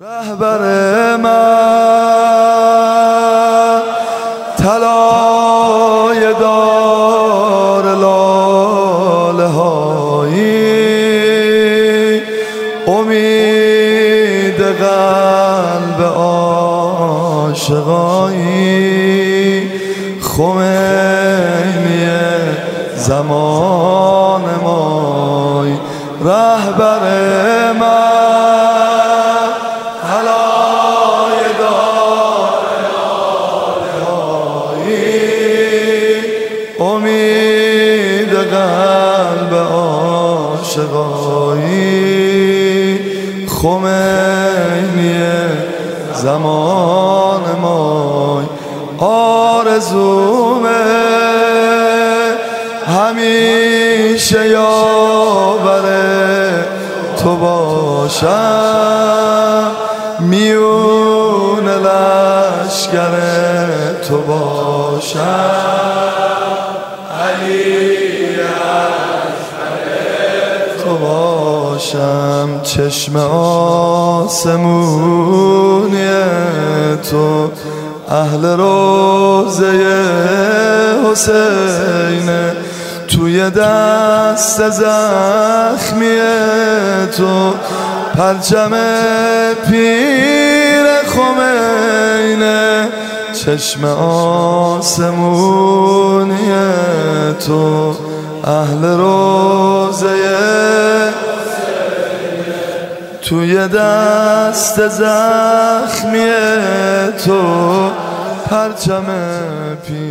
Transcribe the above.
رهبر من طلای دار لاله هایی، امید قلب عاشقایی، خمینی زمان مای. رهبر من امید قلب عاشقایی، خمینی زمان مای. آرزومه همیشه یاور تو باشم، میون لشکر تو باشم، علی اکبر تو باشم. چشم آسمونی تو اهل روضه حسین، توی دست زخمی تو پرچم پیر خمینه. چشم آسمونی تو اهل روضه، توی دست زخمی تو پرچم پیر